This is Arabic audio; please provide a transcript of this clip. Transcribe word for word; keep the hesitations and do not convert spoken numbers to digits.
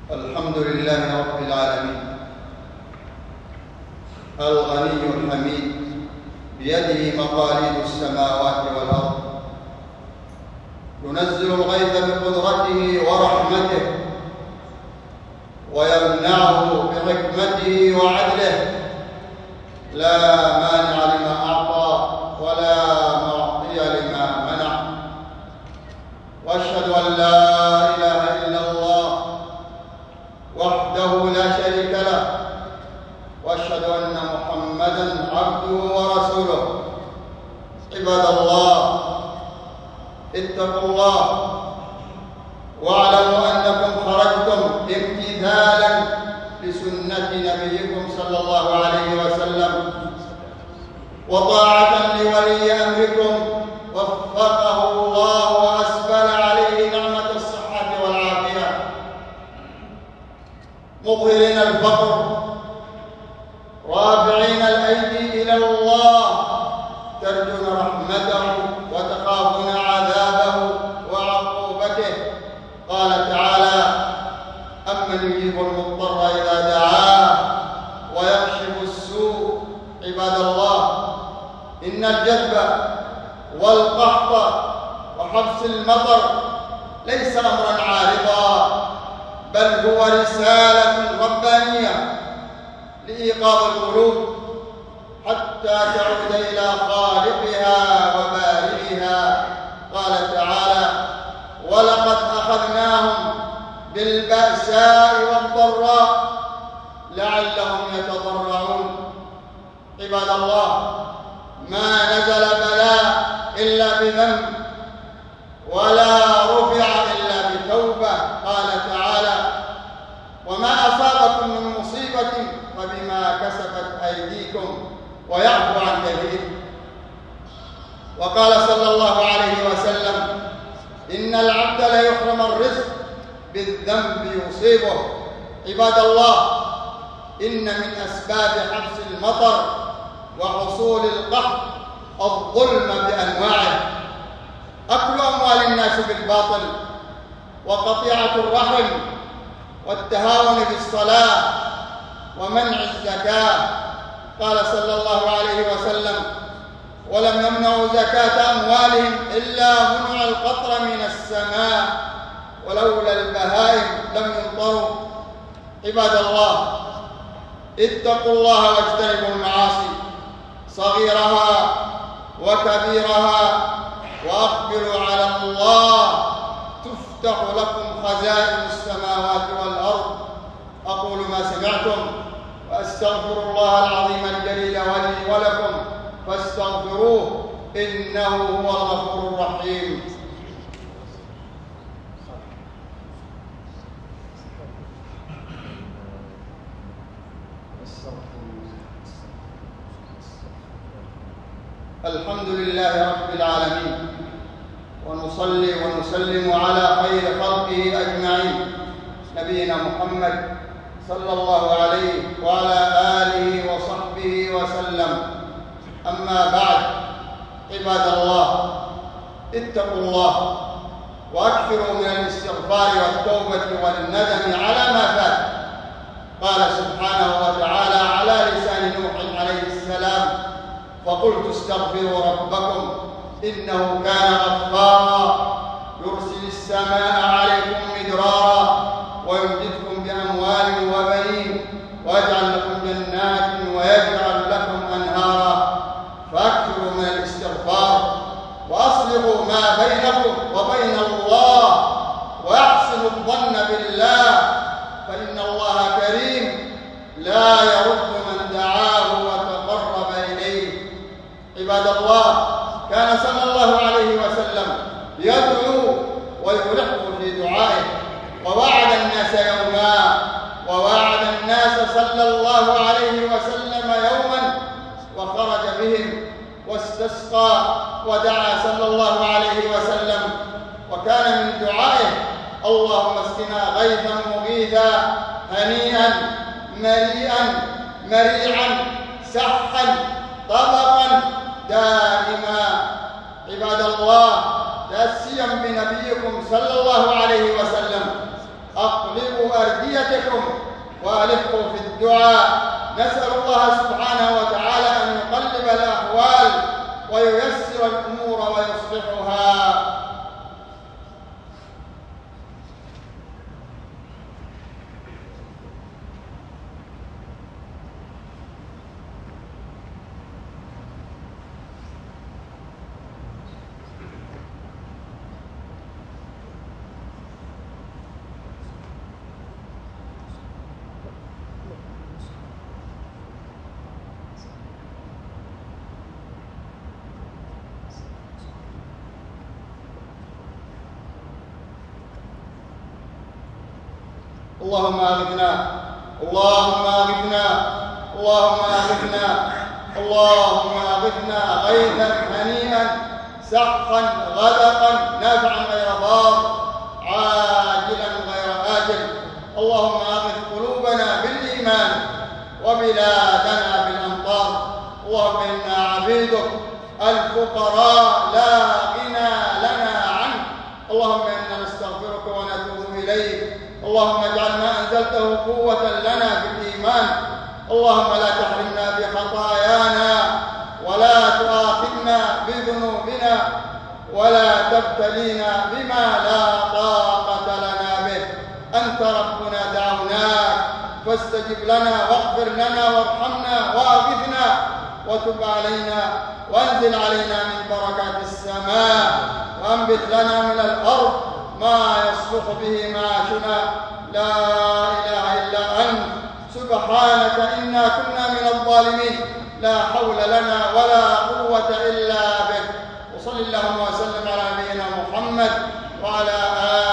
الحمد لله رب العالمين الغني الحميد بيده مقاليد السماوات والأرض، ينزل الغيث بقدرته ورحمته ويمنعه بحكمته وعدله، لا مانع لما أعطى ولا معطي لما منع. وأشهد أن لا إله إلا الله وحده لا شريك له، وأشهد أن محمدًا عبده ورسوله. عباد الله، اتقوا الله واعلموا أنكم خرجتم امتثالاً لسنة نبيكم صلى الله عليه وسلم وطاعة لولي أمركم وفقه الله وأسبل عليه نعمة الصحة والعافية، مظهرين الفقر رافعين الأيدي إلى الله، ترجون رحمته وتخافون عذابه وعقوبته. قال تعالى: أمن يجيب المضطر إذا دعاه ويكشف السوء. عباد الله، إن الجذب والقحط وحبس المطر ليس أمرا عارضا، بل هو رسالة ربانية لإيقاظ القلوب حتى تعود إلى خالقها وبارئها. قال تعالى: ولقد أخذناهم بالبأساء والضراء لعلهم يتضرعون. عباد الله، ما نزل بلاء إلا بذنب ولا رفع إلا بتوبة. قال تعالى: وما أصابكم من مصيبة فبما كسبت أيديكم ويعفو عن كثير. وقال صلى الله عليه وسلم: إن العبد ليحرم الرزق بالذنب يصيبه. عباد الله، إن من أسباب حبس المطر وحصول القحط الظلم بأنواعه، أكل أموال الناس بالباطل، وقطيعة الرحم، والتهاون بالصلاة، ومنع الزكاة. قال صلى الله عليه وسلم: ولم يمنعوا زكاة أموالهم إلا منع القطر من السماء، ولولا البهائم لم يمطروا. عباد الله، اتقوا الله واجتنبوا المعاصي صغيرها وكبيرها، وأقبلوا على الله تفتح لكم خزائن السماوات والأرض. أقول ما سمعتم وأستغفر الله العظيم الجليل لي ولكم فاستغفروه إنه هو الغفور الرحيم. الحمد لله رب العالمين، ونصلي ونسلم على خير خلقه أجمعين، نبينا محمد صلى الله عليه وعلى آله وصحبه وسلم. أما بعد، عباد الله، اتقوا الله وأكثروا من الاستغفار والتوبة والندم على ما فات. قال سبحانه وتعالى على لسان نوح عليه السلام: فقلت استغفروا ربكم إنه كان غفارا يرسل السماء عليكم مدرارا ويمددكم بأموال وبنين ويجعل لكم جنات ويجعل لكم أنهارا. فأكثروا من الاستغفار وأصلحوا ما بينكم وبين الله، وأحسنوا الظن بالله، فإن الله كريم لا يرد من دعاه وتقرب إليه. عباد الله، كان صلى الله عليه وسلم يدعو ويلح في دعائه، ووعد الناس يوما ووعد الناس صلى الله عليه وسلم يوما وخرج بهم واستسقى ودعا صلى الله عليه وسلم، وكان من دعائه: اللهم اسقنا غيثا مغيثا هنيئا مريئا مريعا سحا طبقا دائما. عباد الله، تأسيا بنبيكم صلى الله عليه وسلم، أقلبوا أرديتكم وألحوا في الدعاء. نسأل الله سبحانه وتعالى أن يقلب الأحوال وييسر الأمور ويصلحها. اللهم أغثنا اللهم أغثنا اللهم أغثنا اللهم أغثنا غيثا هنيئا سحقا غدقا نافعا غير ضار عاجلا غير آجل. اللهم أغث قلوبنا بالإيمان وبلادنا بالأمطار. اللهم إنا عبيدك الفقراء لا غنى لنا عنك. اللهم إنا نستغفرك ونتوب إليك. اللهم اجعل ما أنزلته قوة لنا في الإيمان. اللهم لا تحرمنا بخطايانا ولا تؤاخذنا بذنوبنا ولا تبتلينا بما لا طاقة لنا به. أنت ربنا دعوناك فاستجب لنا واغفر لنا وارحمنا وأغثنا وتب علينا وانزل علينا من بركات السماء وأنبت لنا من الأرض ما يصلح به معاشنا. لا إله إلا أنت سبحانك إنا كنا من الظالمين. لا حول لنا ولا قوة إلا بك. وصل اللهم وسلم على نبينا محمد وعلى آله